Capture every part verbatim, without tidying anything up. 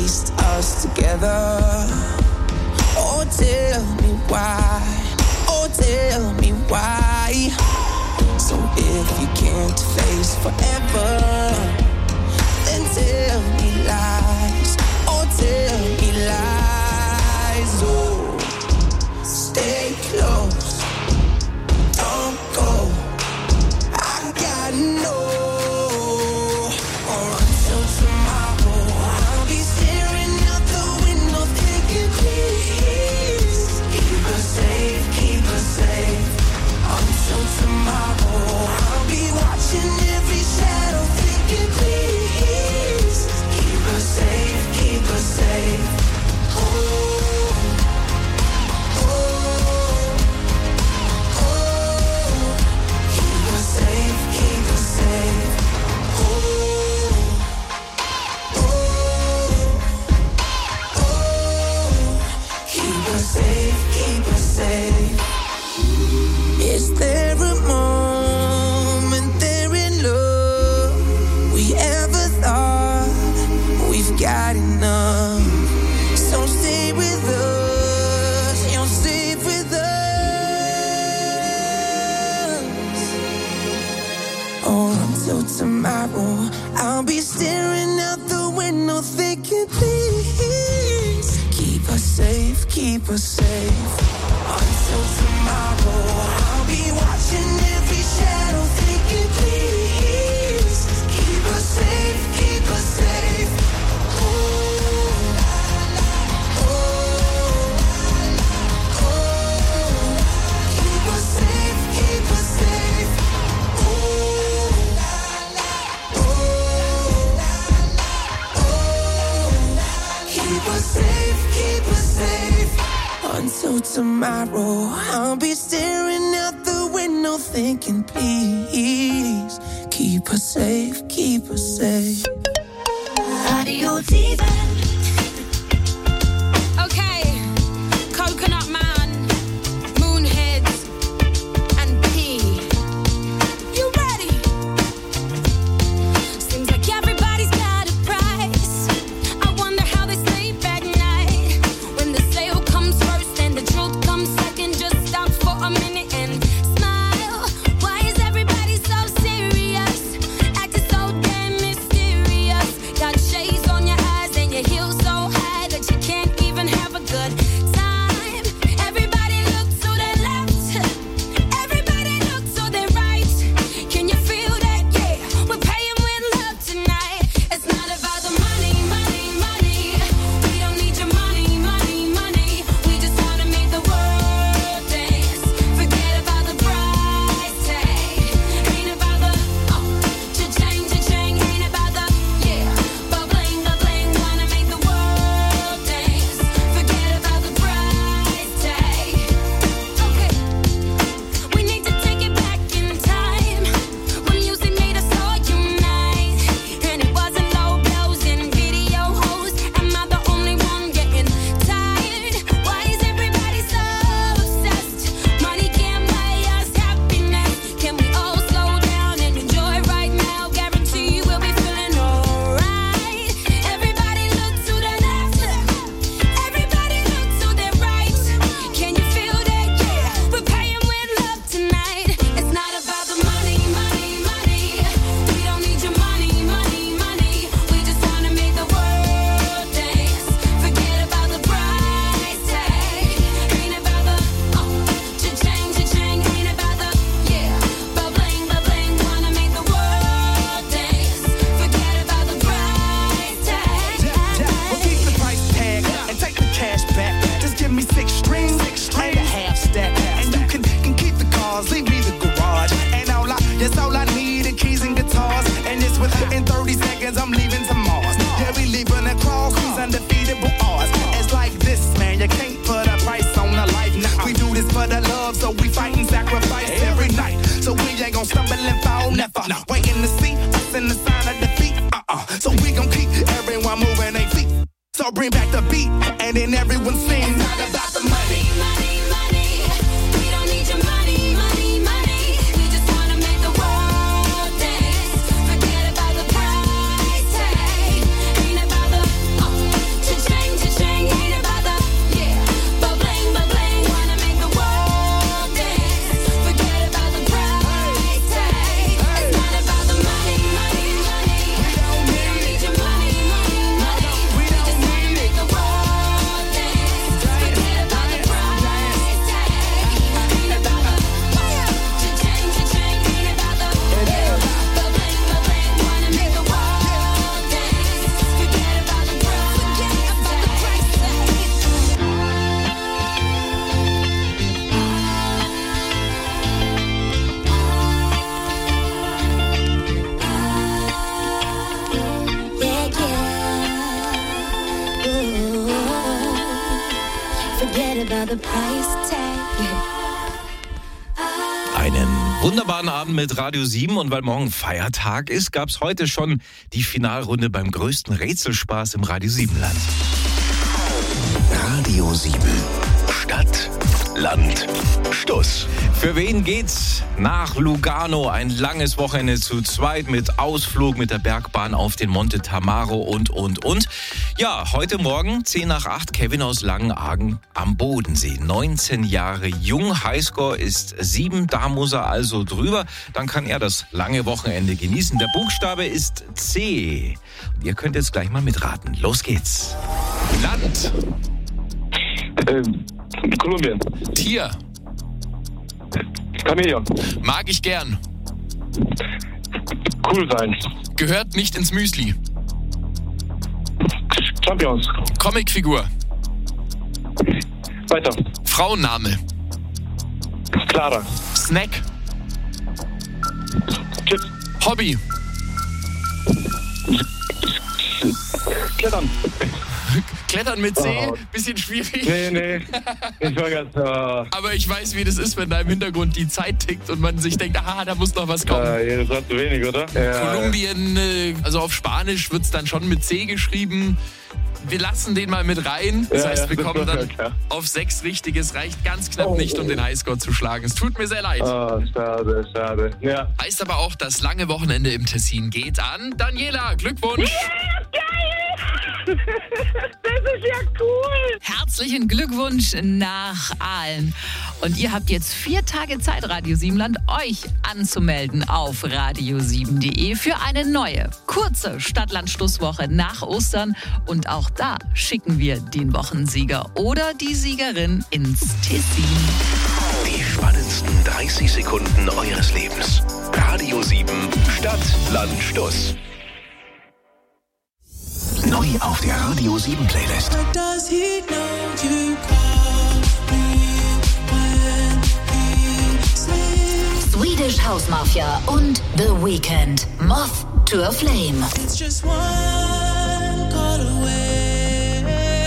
pieced us together. Oh, tell me why. Oh, tell me why. So if you can't face forever, then tell me lies. Oh, tell me lies. Oh, stay close. Don't go. I gotta know. Or until tomorrow, I'll be staring out the window thinking, please keep us safe, keep us safe. Until tomorrow, I'll be watching every shadow thinking, please keep us safe, keep us safe. Oh, oh, oh, keep us safe, keep us safe. Oh, oh, oh, keep us safe, keep us safe. Is there a moment there in love we ever thought we've got enough? So stay with us, you'll stay with us. Or until tomorrow, I'll be staring out the window thinking, please keep us safe, keep us safe. Until tomorrow, I'll be watching every shadow thinking, please keep us safe, keep us safe. Oh, oh, oh, keep us safe, keep us safe. Oh, oh, oh, keep us safe, keep us safe. Until tomorrow, I'll be staring out the window thinking, please keep us safe, keep us safe. Radio Diva. Okay, Coconut Man, Moonheads, and P. You ready? Seems like everybody's got a price. I wonder how they sleep at night when the sale comes first and the truth comes second. Just stop for a minute and smile. Why is everybody so serious? Acting so damn mysterious. Got shades on your eyes and your heels so high that you can't even have a good time. Everybody look to the left. Everybody look to the right. Can you feel that? Yeah, we're paying with love tonight. It's not about the money, money, money. We don't need your money, money, money. We just wanna make the world dance. Forget about the price tag. Ain't about the oh, cha-ching, cha-ching. Ain't about the yeah, but bling, but bling. Wanna make the world dance. Forget about the price tag. Okay, we need to take it back in time when music made us all unite, and it wasn't low blows and video hoes. Am I the only one getting tired? Why is everybody so obsessed? Money can't buy us happiness. Can we all slow down and enjoy right now? Guarantee we'll be feeling alright. Everybody look to the left. Everybody look to the right. Can you feel that? Yeah, we're paying with love tonight. It's not about the money, money, money. We don't need your money, money, money. We just wanna make the world dance. Forget about the price tag. Ain't about the oh, cha-ching, cha-ching. Ain't about the yeah, but bling, but bling. Wanna make the world dance. Forget about the price tag. Well, keep the price tag and take the cash back. Just give me six strings and a half stack. And you can, can keep the cars, leave me the garage. And all I, that's all I need, the keys and guitars. And it's within thirty seconds, I'm leaving to Mars. Yeah, we leaving a crawl, who's undefeatable odds. It's like this, man, you can't put a price on a life. Nah, we do this for the love, so we fight and sacrifice every night. So we ain't gon' stumble and fall, never. Waiting to see us in the sign of defeat. Uh-uh. So we gon' keep everyone moving their feet. So bring back the beat, and then everyone sings. It's not about the money. Money, money. We don't need your money, money, money. We just wanna make the world dance. Forget about the price tag. Ain't about the oh, right about the price tag. Einen wunderbaren Abend mit Radio sieben und weil morgen Feiertag ist, gab es heute schon die Finalrunde beim größten Rätselspaß im Radio sieben Land. Radio sieben. Stadt, Land, Stuss. Für wen geht's nach Lugano? Ein langes Wochenende zu zweit mit Ausflug mit der Bergbahn auf den Monte Tamaro und, und, und. Ja, heute Morgen, zehn nach acht, Kevin aus Langenargen am Bodensee. neunzehn Jahre jung, Highscore ist sieben, da muss er also drüber. Dann kann er das lange Wochenende genießen. Der Buchstabe ist C. Und ihr könnt jetzt gleich mal mitraten. Los geht's. Land. Ähm, Kolumbien. Tier. Chamäleon. Mag ich gern. Cool sein. Gehört nicht ins Müsli. Champions. Comicfigur. Weiter. Frauenname. Clara. Snack. Chips. Hobby. Klettern. Klettern mit C, Oh. bisschen schwierig. Nee, nee. Ich war ganz... Äh, Aber ich weiß, wie das ist, wenn da im Hintergrund die Zeit tickt und man sich denkt, aha, da muss noch was kommen. äh, das war zu wenig, oder? Ja, Kolumbien, äh, also auf Spanisch wird es dann schon mit C geschrieben. Wir lassen den mal mit rein. Das Ja, heißt, ja, wir das kommen war dann klar. auf sechs Richtiges. Reicht ganz knapp Oh. nicht, um den Highscore zu schlagen. Es tut mir sehr leid. Oh, schade, schade. Ja. Heißt aber auch, das lange Wochenende im Tessin geht an Daniela. Glückwunsch. Das ist ja cool. Herzlichen Glückwunsch nach Aalen. Und ihr habt jetzt vier Tage Zeit, Radio Siebenland, euch anzumelden auf radio sieben punkt de für eine neue, kurze Stadtland-Schlusswoche nach Ostern. Und auch da schicken wir den Wochensieger oder die Siegerin ins Tessin. Die spannendsten dreißig Sekunden eures Lebens. Radio sieben. Stadt, Land, Stuss. Neu auf der Radio sieben Playlist. Does he know you call me when he sleeps? Swedish House Mafia und The Weeknd. Moth to a Flame. It's just one call away,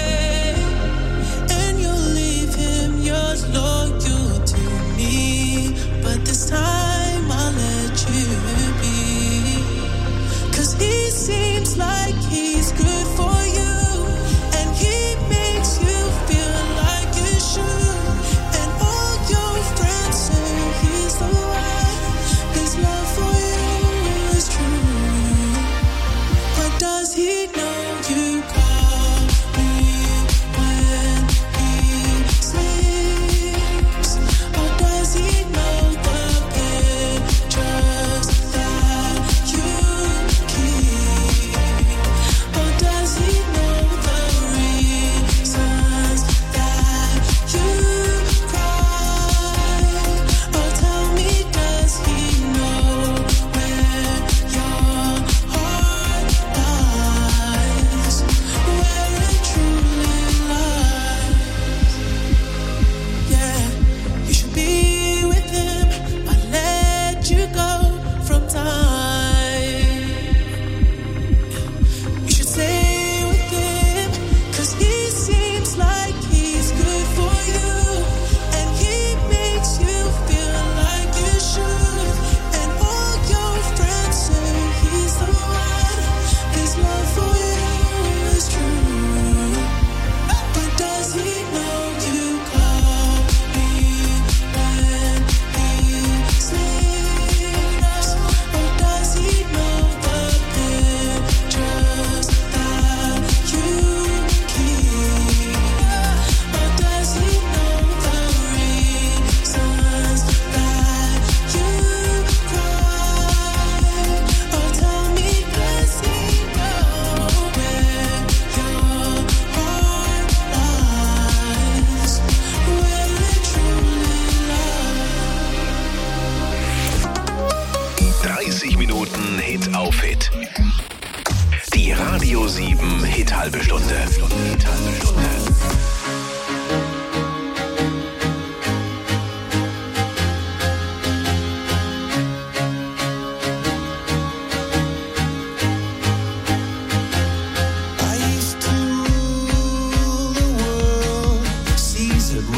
and you'll leave him yours loyal to me. But this time I'll let you be, 'cause he seems like he's good for you, and he makes you feel like you should. And all your friends say he's the one, his love for you is true. But does he know you call me when he sleeps? Or does he know the pictures that you keep? Or does he know the reasons that you cry? Or tell me, does he know where your heart lies? Where it truly lies? Yeah, you should be with him. I let you go from time. You should stay with him, 'cause he seems like he's good for you, and he makes you feel like you should. And all your friends say he's the one, his love for you is true. But does he know you call me when he sleeps? Or does he know the pictures that you keep? Or does he know the reasons that you cry? Or tell me, does he know where your heart lies? Where it truly lies? dreißig Minuten Hit auf Hit. Die Radio sieben Hit halbe Stunde. Hit halbe Stunde. I used to rule the world, Caesar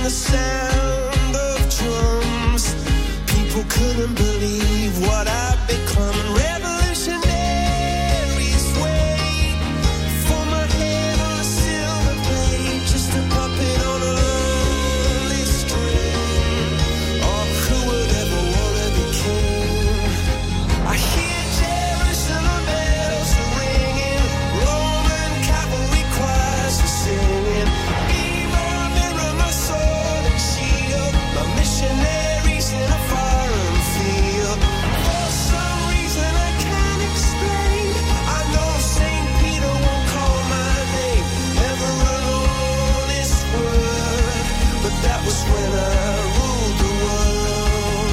the sound of drums. People couldn't believe what I'd become. Revolutionaries wait for my head on a silver plate, just a puppet on a lonely string. Oh, who would ever wanna be king? I hear Jerusalem bells ringing, Roman cavalry choirs are singing. Be my mirror, my sword and shield, my missionaries in a foreign field. For some reason I can't explain, I know Saint Peter won't call my name ever alone this word, but that was when I ruled the world.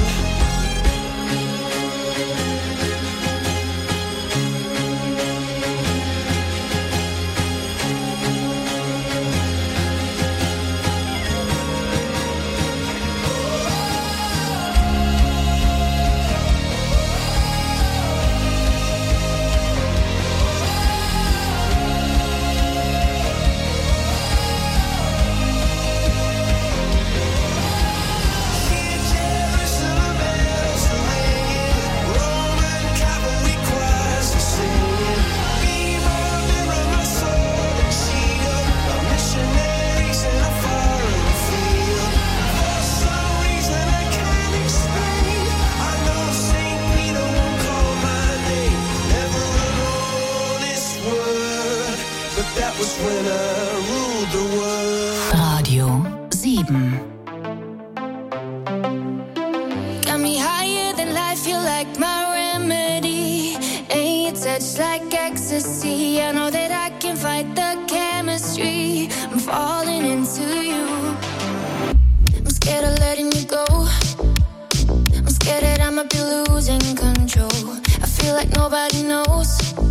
Hear Jerusalem bells ringing, Roman cavalry choirs are singing. Be my mirror, my sword and shield, my missionaries in a foreign field. For some reason I can't explain, I know Saint Peter won't call my name ever alone this word, but that was when I ruled the world. Radio sieben. Got me higher than life, you're like my remedy. Ain't your touch like ecstasy? I know that I can fight the chemistry. I'm falling into you. I'm scared of letting you go. I'm scared that I might be losing control. I feel like nobody knows.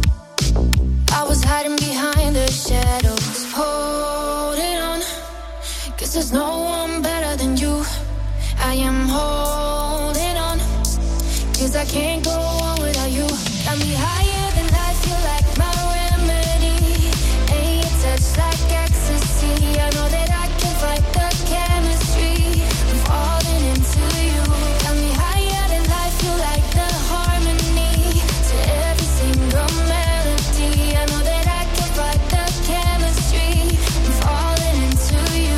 I was hiding behind the shadows, holding on, 'cause there's no one better than you. I am holding on, 'cause I can't go on without you. Got me higher than life, you're like my remedy. Ain't your touch like ecstasy? I know that I can fight the chemistry. I'm falling into you. Got me higher than life, you're like the harmony to every single melody. I know that I can fight the chemistry. I'm falling into you.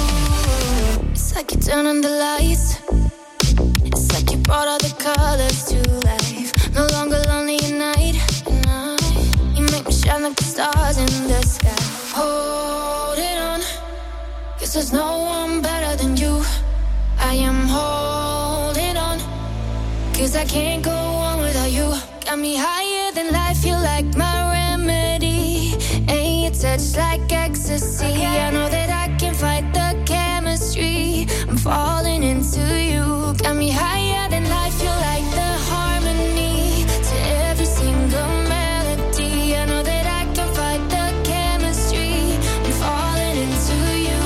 It's like you turn on the lights. It's like you brought all the colors to life. No longer lonely at night. You make me shine like the stars in the sky. Holding on, 'cause there's no one better than you. I am holding on, 'cause I can't go on without you. Got me higher than life, you're like my remedy. Ain't your touch like ecstasy? I know that I can fight the chemistry. I'm falling into you. Got me higher than life, you're like the harmony to every single melody. I know that I can fight the chemistry. I'm falling into you.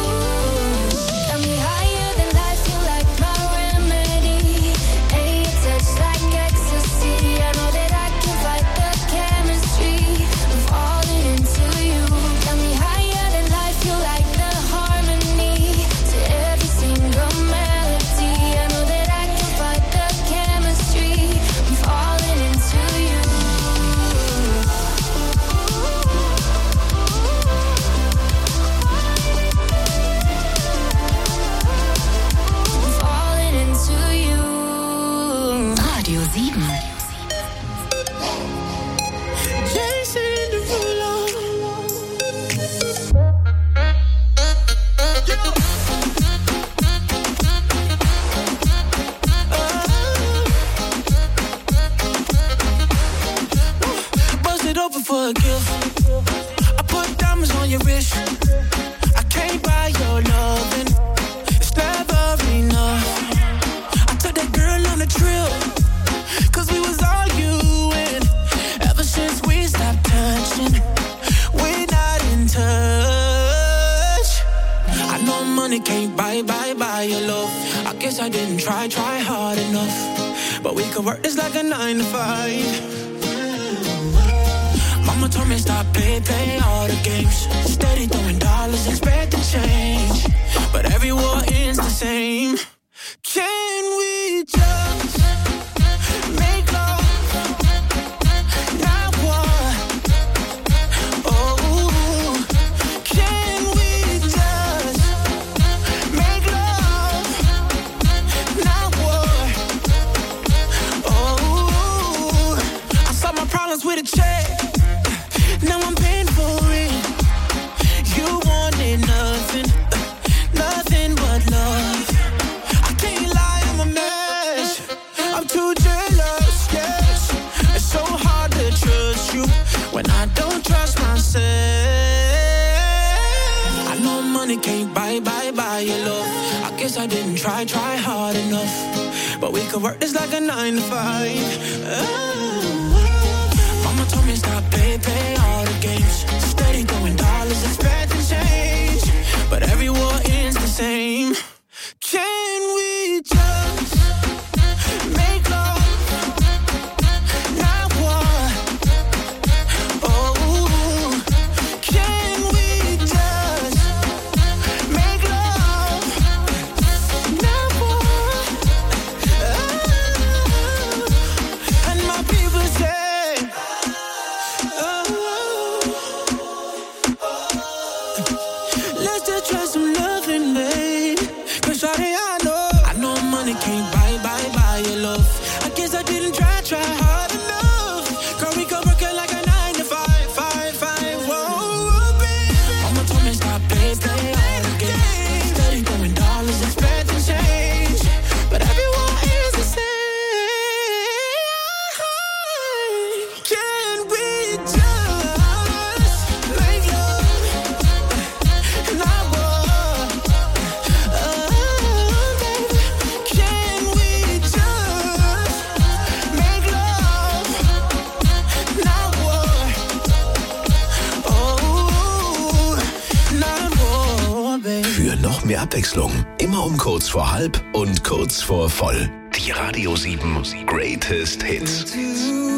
Got me higher than life, you're like my remedy. Ain't your touch like ecstasy? I know that I can fight the chemistry. I'm falling into you. Got me higher than life, you're like the harmony to every single melody. I know that I can fight the chemistry. I'm falling into you. I'm falling into you. Radio sieben. Jason Derulo. Bust it open for a gift. I put diamonds on your wrist. I can't buy your loving. It's never enough. I took that girl on a trip, 'cause we was arguing. Ever since we stopped touching, we're not in touch. I know money can't buy, buy, buy your love. I guess I didn't try, try hard enough. But we could work this like a nine to five. Mama told me stop, play, play all the games. Steady throwing dollars, expect to change. But every the same. Can we just make love, not war? Oh, can we just make love, not war? Oh, I solved my problems with a check. Now I'm paying for it. You wanted nothing, nothing but love. I can't lie, I'm a mess. I'm too jealous, yes. It's so hard to trust you when I don't trust myself. I know money can't buy, buy, buy your love. I guess I didn't try, try hard enough. But we could work this like a nine to five. Oh. Mama told me stop, pay, pay all the games. Steady throwing dollars, expecting change. But every war ends the same. Can we just make love, not war? Oh, can we just make love, not war? Oh, and my people say, oh, let's just try some loving, babe. Cause shawty, I know, I know money can't buy, buy, buy your love. I guess I didn't try, try hard enough. Girl, we could work it like a nine to five, five, five, whoa, baby. Mama told me stop, babe, play all the games. Steady throwing dollars, expecting change. But everyone is the same. Can we just make love, not war? Oh, baby, can we just make love, not war? Oh, not war, baby. Für noch mehr Abwechslung. Immer um kurz vor halb und kurz vor voll. Die Radio sieben Greatest Hits.